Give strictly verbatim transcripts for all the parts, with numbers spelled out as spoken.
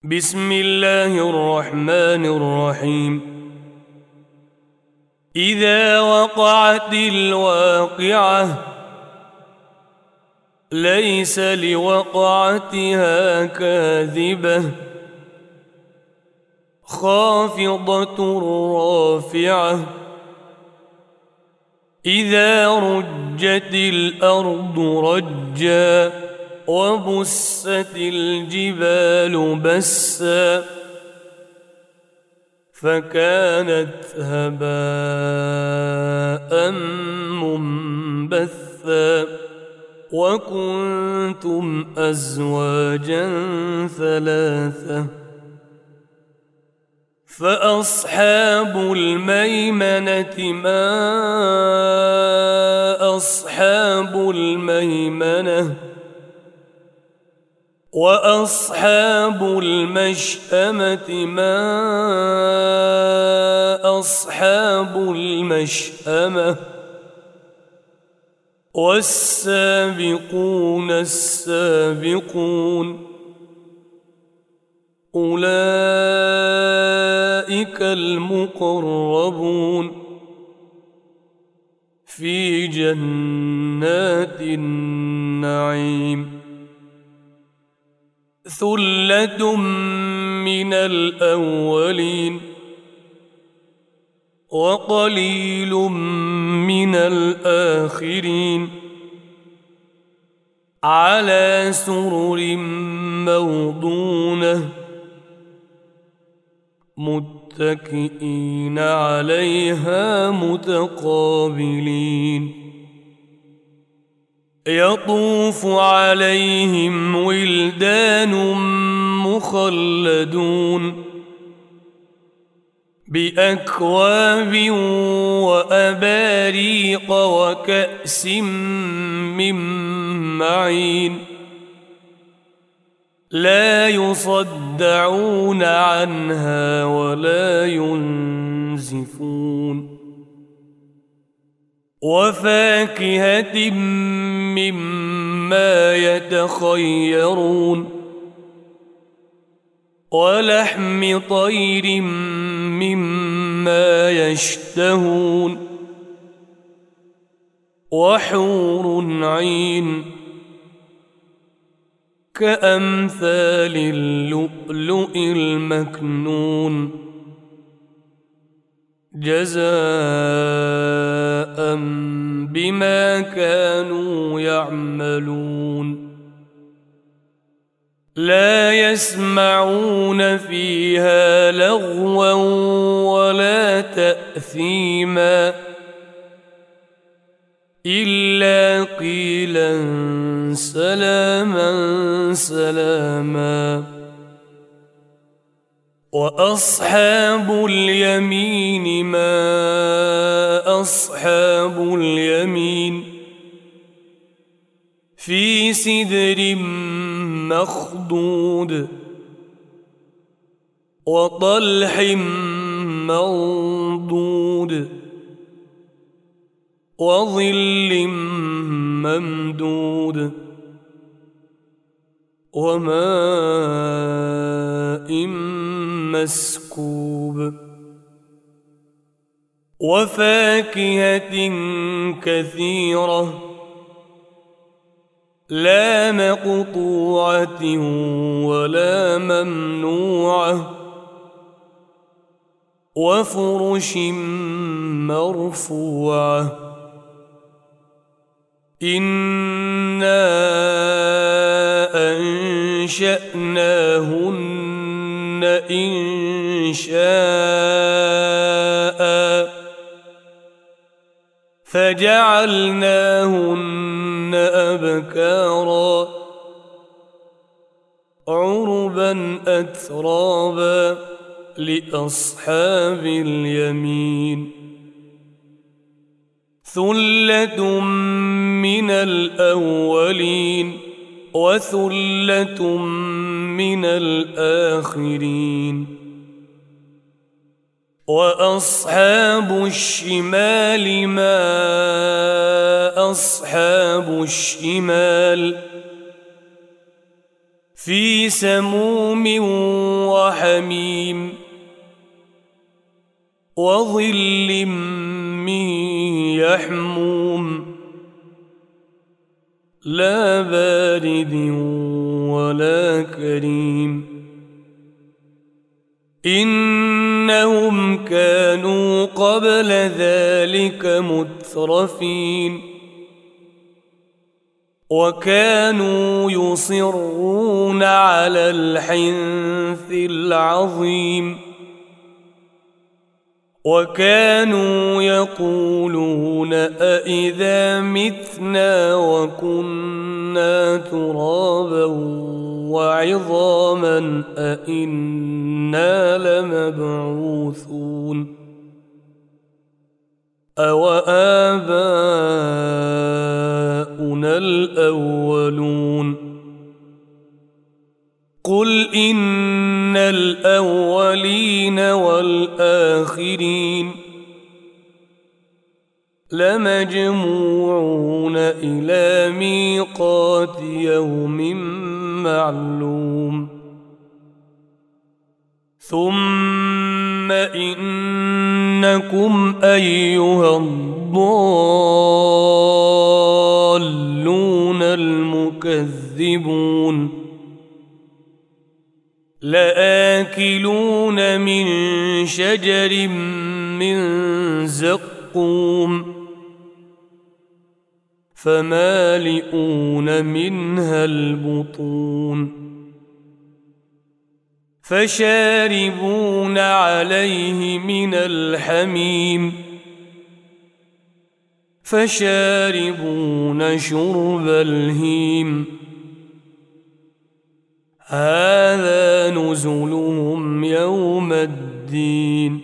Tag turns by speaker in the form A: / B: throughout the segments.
A: بسم الله الرحمن الرحيم. إذا وقعت الواقعة ليس لوقعتها كاذبة خافضة رافعة إذا رجت الأرض رجا وبست الجبال بسا فكانت هباء منبثا وكنتم أزواجا ثلاثة فأصحاب الميمنة ما أصحاب الميمنة وأصحاب المشأمة ما أصحاب المشأمة والسابقون السابقون أولئك المقربون في جنات النعيم ثلة من الأولين وقليل من الآخرين على سرر موضونة متكئين عليها متقابلين يطوف عليهم ولدان مخلدون بأكواب وأباريق وكأس من معين لا يصدعون عنها ولا ينزفون وفاكهة مما يتخيرون ولحم طير مما يشتهون وحور عين كأمثال اللؤلؤ المكنون جزاء بما كانوا يعملون لا يسمعون فيها لغوا ولا تأثيما إلا قيلا سلاما سلاما وأصحاب اليمين ما أصحاب اليمين في سدر مخضود وطلح منضود وظل ممدود وماء مسكوب وفاكهة كثيرة لا مقطوعة ولا ممنوعة وفرش مرفوعة إنا أنشأناهن إنشاء فجعلناهن أبكارا عربا أترابا لأصحاب اليمين ثلة من الأولين وثلة من الآخرين وأصحاب الشمال ما أصحاب الشمال في سموم وحميم وظل من يحموم لا بارد ولا كريم إنهم كانوا قبل ذلك مترفين وكانوا يصرون على الحنث العظيم وكانوا يقولون أإذا متنا وكنا ترابا وعظاما أإنا لمبعوثون أوآباؤنا الأولون قل إن الأولين والآخرين لمجموعون إلى ميقات يوم معلوم ثم إنكم أيها الضالون المكذبون لآكلون من شجر من زقوم فمالئون منها البطون فشاربون عليه من الحميم فشاربون شرب الهيم هذا نزلهم يوم الدين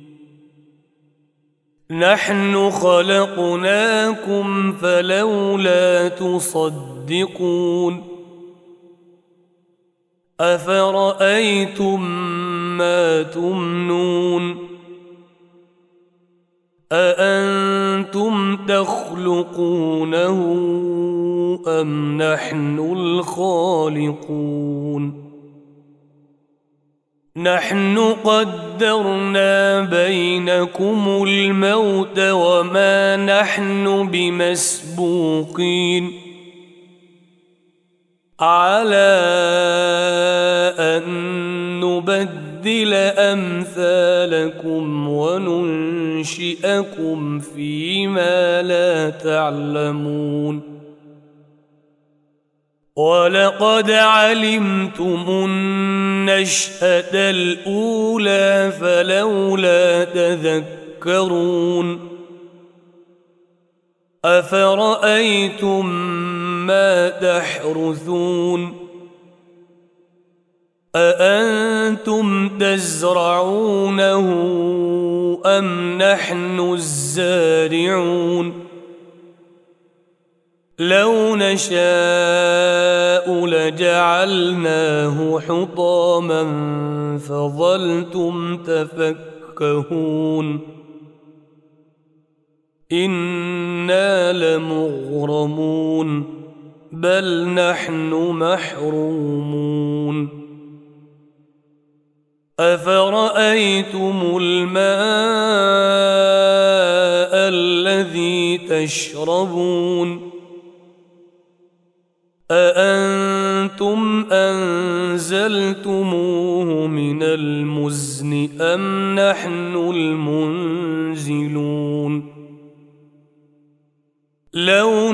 A: نحن خلقناكم فلولا تصدقون أفرأيتم ما تمنون أأنتم تخلقونه أم نحن الخالقون نحن قدرنا بينكم الموت وما نحن بمسبوقين على أن نبدل أمثالكم وننشئكم فيما لا تعلمون ولقد علمتم النشأة الأولى فلولا تذكرون أفرأيتم ما تحرثون أأنتم تزرعونه أم نحن الزارعون لو نشاء لجعلناه حطاما فظلتم تفكهون إنا لمغرمون بل نحن محرومون أفرأيتم الماء الذي تشربون أأنتم أنزلتموه من المزن أم نحن المنزلون لو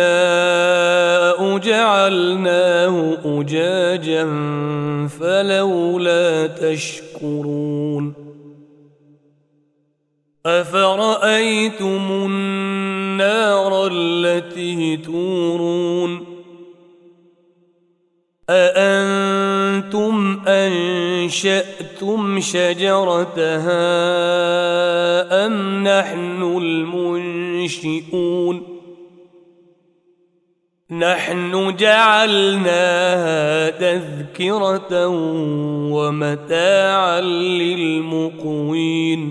A: نشاء جعلناه أجاجا فلولا تشكرون أفرأيتم النار التي تورون أأنتم أنشأتم شجرتها أم نحن المنشئون نحن جعلناها تذكرة ومتاعا للمقوين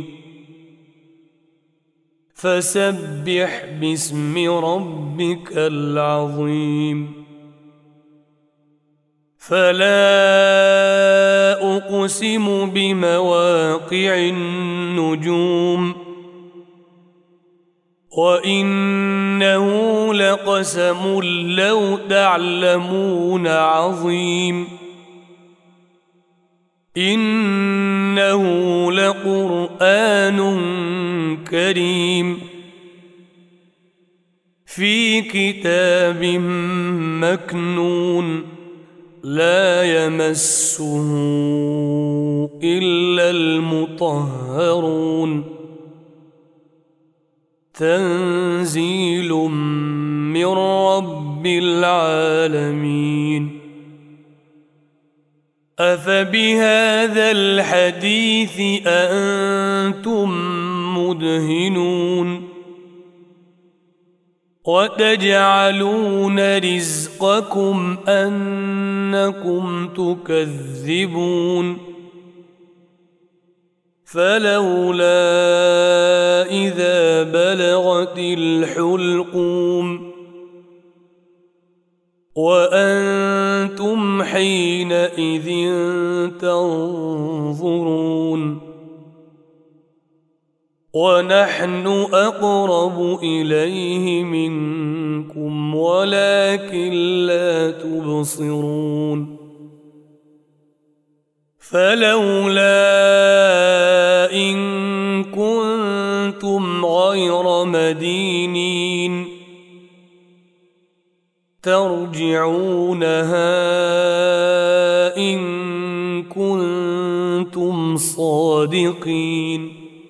A: فسبح باسم ربك العظيم فلا أقسم بمواقع النجوم وإنه لقسم لو تعلمون عظيم إنه لقرآن كريم في كتاب مكنون لا يمسه إلا المطهرون تنزيل من رب العالمين أفبهذا الحديث أنتم مدهنون وتجعلون رزقكم أنكم تكذبون فلولا إذا بلغت الحلقوم وأنتم حينئذ تنظرون ونحن أقرب إليه منكم ولكن لا تبصرون فلولا إن كنتم غير مدينين ترجعونها إن كنتم صادقين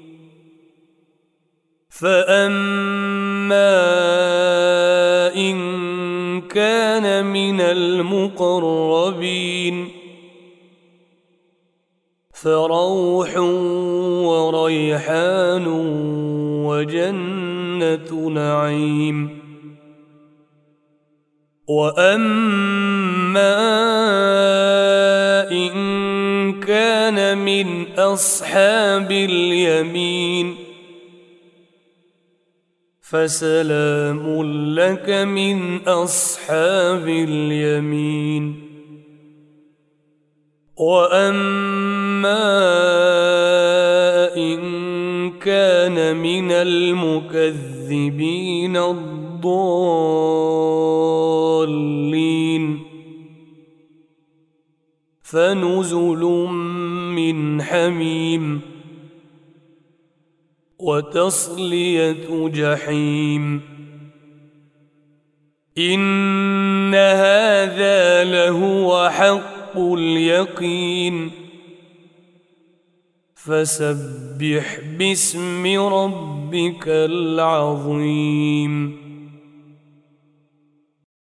A: فأما إن كان من المقربين فروح وريحان وجنة نعيم وأما إن كان من أصحاب اليمين فسلام لك من أصحاب اليمين وأما إن كان من المكذبين الضالين فنزل من حميم وتصلية جحيم إن هذا لهو حق اليقين فسبح باسم ربك العظيم.